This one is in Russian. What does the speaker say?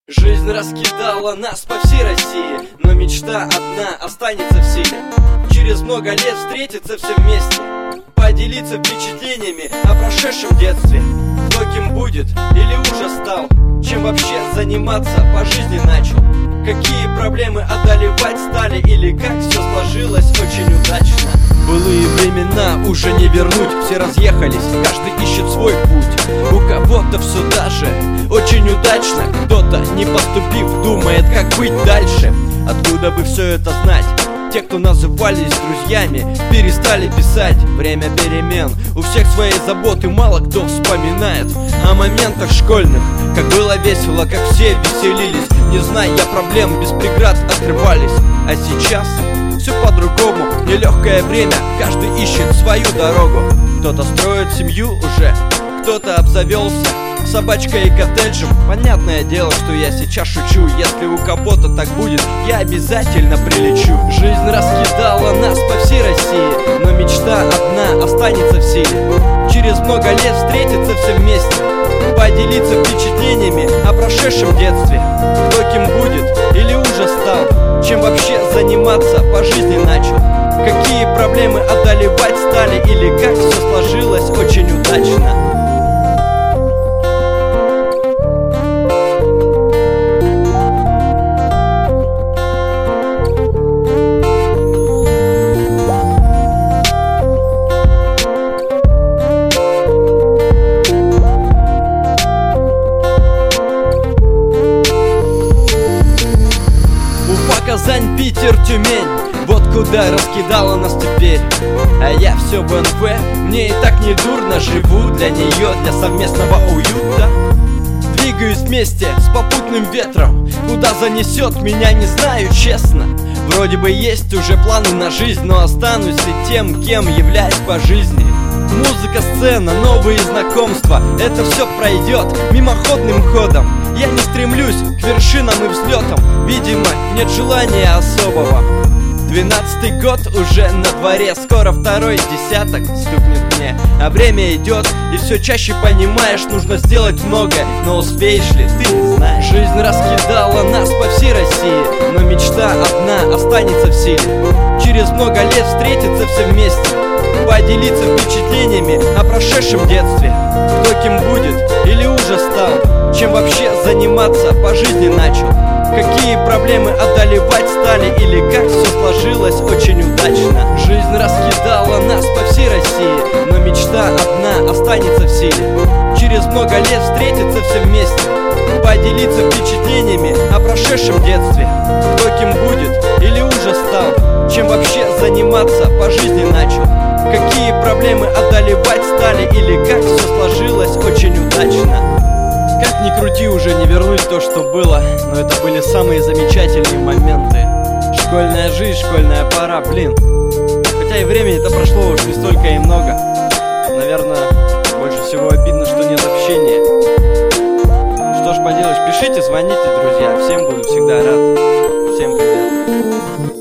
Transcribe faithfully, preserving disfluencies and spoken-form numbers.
Жизнь раскидала нас по всей России, но мечта одна останется в силе. Через много лет встретиться все вместе, поделиться впечатлениями о прошедшем детстве. Кто кем будет или уже стал, чем вообще заниматься по жизни начал, какие проблемы одолевать стали или как все сложилось очень удачно. Былые времена уже не вернуть, все разъехались, каждый ищет свой путь. У кого-то все даже очень удачно, кто-то, не поступив, думает, как быть дальше. Откуда бы все это знать? Те, кто назывались друзьями, перестали писать. Время перемен, у всех свои заботы, мало кто вспоминает о моментах школьных, как было весело, как все веселились, не зная проблем, без преград открывались. А сейчас все по-другому, нелегкое время, каждый ищет свою дорогу. Кто-то строит семью уже, кто-то обзавелся собачкой и коттеджем. Понятное дело, что я сейчас шучу, если у кого-то так будет, я обязательно прилечу. Жизнь раскидала нас по всей России, но мечта одна останется в силе. Через много лет встретиться все вместе, поделиться впечатлениями о прошедшем детстве. Кто кем будет или уже стал, чем вообще заниматься по жизни начал, какие проблемы одолевать стали или как все сложилось очень удачно. Казань, Питер, Тюмень, вот куда раскидала нас теперь. А я все в эн вэ, мне и так не дурно, живу для нее, для совместного уюта. Двигаюсь вместе с попутным ветром, куда занесет меня, не знаю, честно. Вроде бы есть уже планы на жизнь, но останусь ли тем, кем являюсь по жизни? Музыка, сцена, новые знакомства, это все пройдет мимоходным ходом. Я не стремлюсь к вершинам и взлетам, видимо, нет желания особого. Двенадцатый год уже на дворе, скоро второй десяток стукнет мне. А время идет, и все чаще понимаешь, нужно сделать многое, но успеешь ли, ты не знаешь. Жизнь раскидала нас по всей России, но мечта одна останется в силе. Через много лет встретиться все вместе, поделиться впечатлениями о прошедшем детстве. Кто кем будет или уже стал, чем вообще заниматься по жизни начал, какие проблемы одолевать стали или как все сложилось очень удачно. Жизнь раскидала нас по всей России, но мечта одна останется в силе. Через много лет встретиться все вместе, поделиться впечатлениями о прошедшем детстве. Кто кем будет или уже стал, чем вообще заниматься по жизни начал, какие проблемы одолевать стали или как все сложилось очень удачно. Как ни крути, уже не вернуть то, что было, но это были самые замечательные моменты. Школьная жизнь, школьная пора, блин. Хотя и времени-то прошло уж не столько и много. Наверное, больше всего обидно, что нет общения. Что ж поделаешь, пишите, звоните, друзья. Всем буду всегда рад. Всем привет.